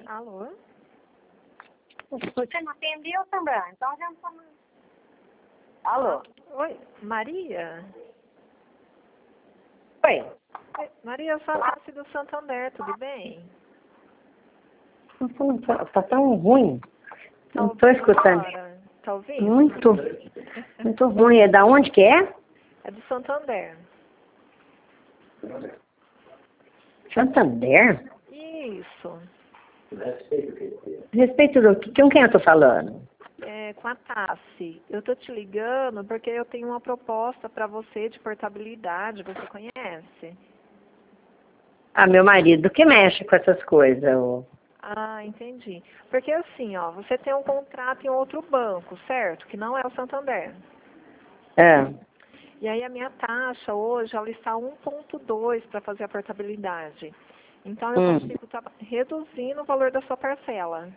Alô? Você não atendeu também, então já não... Alô? Oi, Maria? Oi. Oi, Maria, eu sou a Tassi do Santander, tudo bem? Tá tão ruim. Tá Não tô ouvindo escutando. agora? Tá ouvindo? Muito ruim. É da onde que é? É do Santander. Santander? Isso. Respeito do... Com quem eu tô falando? É, com a Tassi. Eu tô te ligando porque eu tenho uma proposta para você de portabilidade, você conhece? Ah, meu marido que mexe com essas coisas. Ah, entendi. Porque assim, ó, você tem um contrato em outro banco, certo? Que não é o Santander. É. E aí a minha taxa hoje, ela está 1,2 para fazer a portabilidade. Então eu consigo estar reduzindo o valor da sua parcela.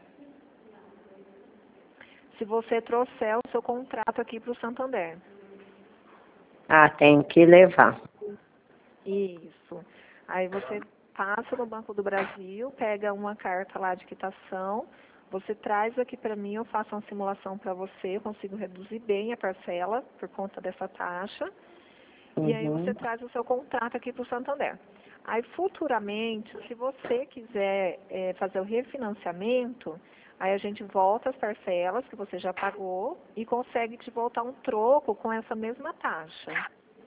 Se você trouxer o seu contrato aqui para o Santander. Ah, tem que levar. Isso. Aí você passa no Banco do Brasil, pega uma carta lá de quitação, você traz aqui para mim, eu faço uma simulação para você, eu consigo reduzir bem a parcela por conta dessa taxa. E aí você traz o seu contrato aqui para o Santander. Aí futuramente, se você quiser fazer o refinanciamento, aí a gente volta as parcelas que você já pagou e consegue te voltar um troco com essa mesma taxa.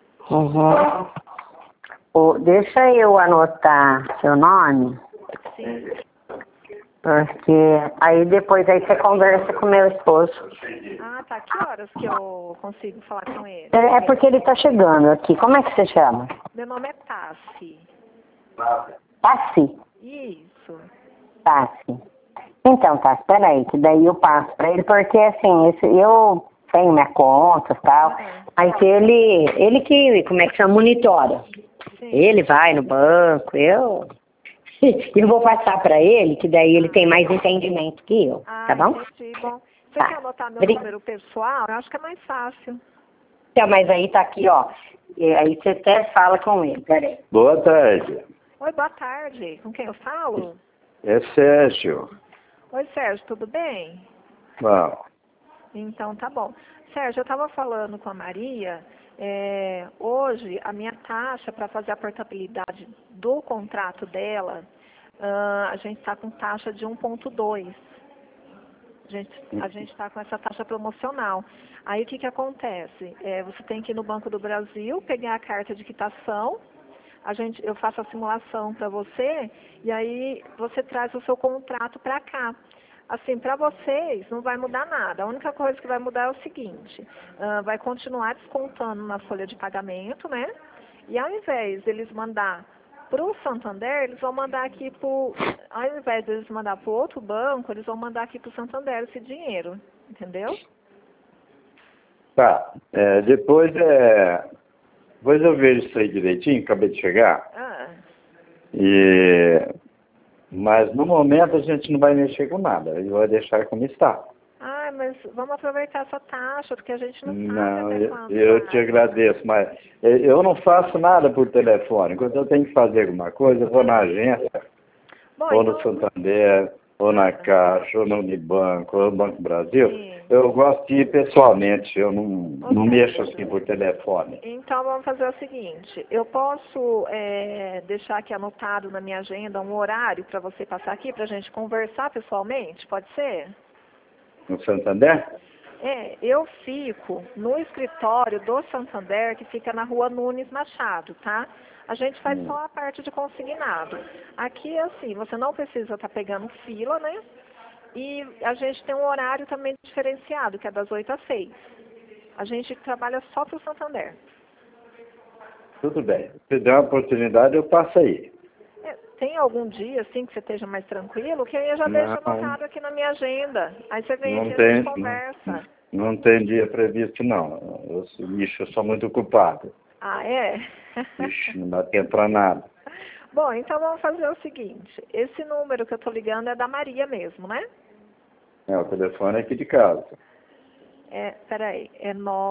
Deixa eu anotar seu nome, Sim. porque aí depois aí você conversa com meu esposo. Ah, tá. Que horas que eu consigo falar com ele? É porque ele tá chegando aqui. Como é que você chama? Meu nome é Tassi. Tassi? Isso. Tassi. Então, Tassi, peraí, que daí eu passo pra ele, porque assim, eu tenho minha conta e tal, mas ele que, como é que chama, monitora. Sim. Ele vai no banco, eu vou passar pra ele, que daí ele tem mais entendimento que eu, tá bom? Entendi. Bom, você Tá. quer anotar meu número pessoal? Eu acho que é mais fácil. Então, mas aí tá aqui, ó. E aí você até fala com ele, peraí. Boa tarde. Oi, boa tarde. Com quem eu falo? É Sérgio. Oi, Sérgio, tudo bem? Bom, Então, tá bom. Sérgio, eu estava falando com a Maria, hoje a minha taxa para fazer a portabilidade do contrato dela, a gente está com taxa de 1,2. A gente está com essa taxa promocional. Aí o que acontece? Você tem que ir no Banco do Brasil, pegar a carta de quitação, eu faço a simulação para você e aí você traz o seu contrato para cá. Assim, para vocês não vai mudar nada. A única coisa que vai mudar é o seguinte, vai continuar descontando na folha de pagamento, né? E ao invés deles mandar para o Santander, eles vão mandar aqui ao invés deles mandar para o outro banco, eles vão mandar aqui para o Santander esse dinheiro, entendeu? tá. Depois eu vejo isso aí direitinho, acabei de chegar. Mas no momento a gente não vai mexer com nada, a gente vai deixar como está. Mas vamos aproveitar essa taxa, porque a gente não sabe Não, até quando eu te agradeço, mas eu não faço nada por telefone. Quando eu tenho que fazer alguma coisa, eu vou na agência, ou no Santander, ou na Caixa, ou no Unibanco, ou no Banco do Brasil. Sim. Eu gosto de ir pessoalmente, eu não mexo assim por telefone. Então vamos fazer o seguinte, eu posso deixar aqui anotado na minha agenda um horário para você passar aqui, para a gente conversar pessoalmente, pode ser? No Santander? Eu fico no escritório do Santander, que fica na rua Nunes Machado, tá? A gente faz só a parte de consignado. Aqui, assim, você não precisa estar pegando fila, né? E a gente tem um horário também diferenciado, que é das 8 às 6. A gente trabalha só para o Santander. Tudo bem. Se der uma oportunidade, eu passo aí. Tem algum dia, assim, que você esteja mais tranquilo? Que aí eu já deixo anotado aqui na minha agenda. Aí você vem aqui e a gente conversa. Não tem dia previsto, não. Eu sou muito ocupado. Ah, é? Ixi, não dá tempo para nada. Bom, então vamos fazer o seguinte. Esse número que eu estou ligando é da Maria mesmo, né? O telefone é aqui de casa. Peraí, é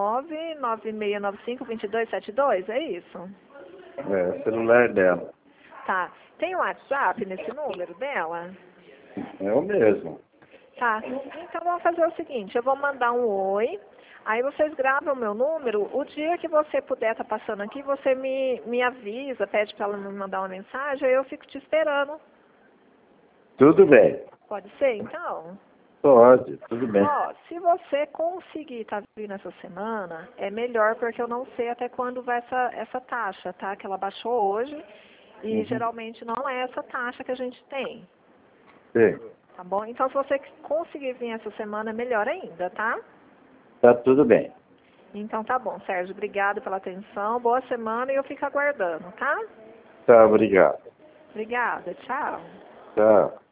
99695-2272, é isso? É o celular dela. Tá. Tem um WhatsApp nesse número dela? É o mesmo. Tá, então vamos fazer o seguinte, eu vou mandar um oi, aí vocês gravam o meu número, o dia que você puder estar passando aqui, você me avisa, pede para ela me mandar uma mensagem, aí eu fico te esperando. Tudo bem. Pode ser, então? Pode, tudo bem. Ó, se você conseguir estar vindo essa semana, é melhor, porque eu não sei até quando vai essa taxa, tá? Que ela baixou hoje, e geralmente não é essa taxa que a gente tem. Sim. Tá bom? Então, se você conseguir vir essa semana, é melhor ainda, tá? Tá tudo bem. Então, tá bom, Sérgio. Obrigado pela atenção. Boa semana e eu fico aguardando, tá? Tá, obrigado. Obrigada. Tchau. Tchau.